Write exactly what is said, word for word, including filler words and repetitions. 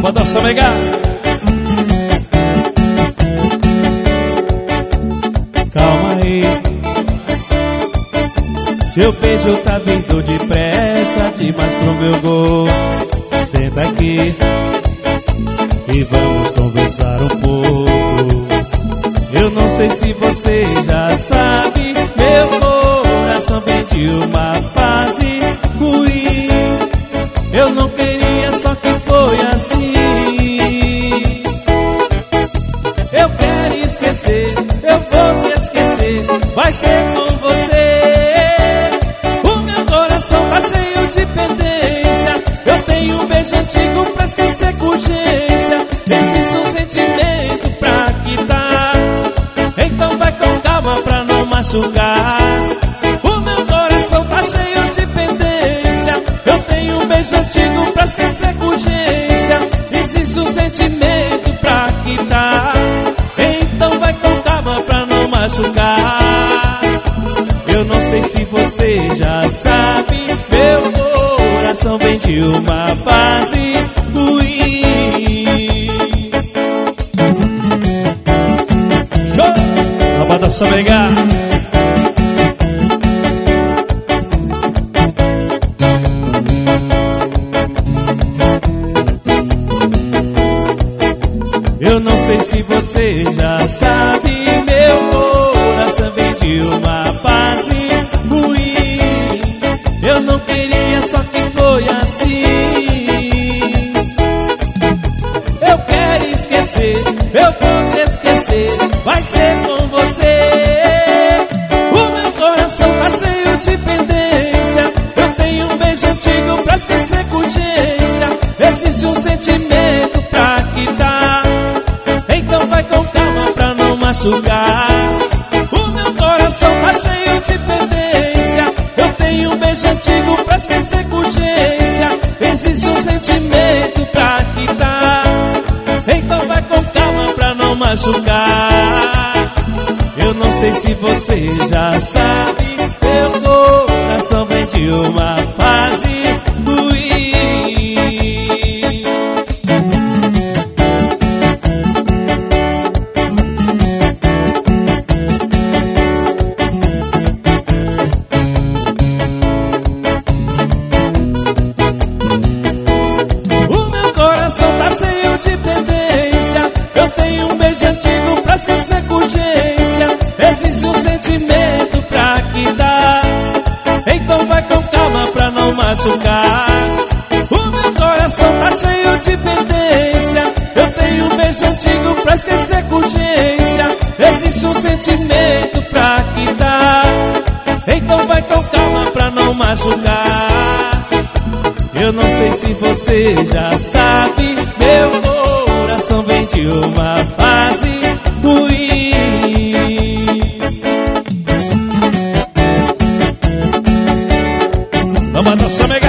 Vamos dançar, mega. Calma aí, seu beijo tá vindo depressa demais pro meu gosto. Senta aqui e vamos conversar um pouco. Eu não sei se você já sabe, meu coração vem de uma fase ruim. Eu não queria, só que foi assim. Eu quero esquecer, eu vou te esquecer, vai ser com você. O meu coração tá cheio de pendência. Eu tenho um beijo antigo pra esquecer com urgência. Existe um sentimento pra quitar, então vai com calma pra não machucar. O meu coração tá cheio de pendência. Eu tenho um beijo antigo pra esquecer com urgência. Existe um sentimento pra quitar, então vai com calma pra não machucar. Eu não sei se você já sabe, meu coração vem de uma fase ruim. Show! Vamos dançar, mega. Eu não sei se você já sabe, meu coração vem de uma fase ruim. Eu não queria, só que foi assim. Eu quero esquecer, eu vou te esquecer, vai ser com você. O meu coração tá cheio de pendência. Eu tenho um beijo antigo pra esquecer com urgência. Existe um sentimento pra quitar, então vai com calma pra não machucar. O meu coração tá cheio de pendência. Eu tenho um beijo antigo pra esquecer com urgência. Existe um sentimento pra quitar, então vai com calma pra não machucar. Eu não sei se você já sabe, meu coração vem de uma fase ruim. Tá cheio de pendência. Eu tenho um beijo antigo pra esquecer com urgência. Existe um sentimento pra quitar, então vai com calma pra não machucar. O meu coração tá cheio de pendência. Eu tenho um beijo antigo pra esquecer com urgência. Existe um sentimento pra quitar, então vai com calma pra não machucar. Eu não sei se você já sabe, meu coração vem de uma fase ruim. Vamos dançar, mega.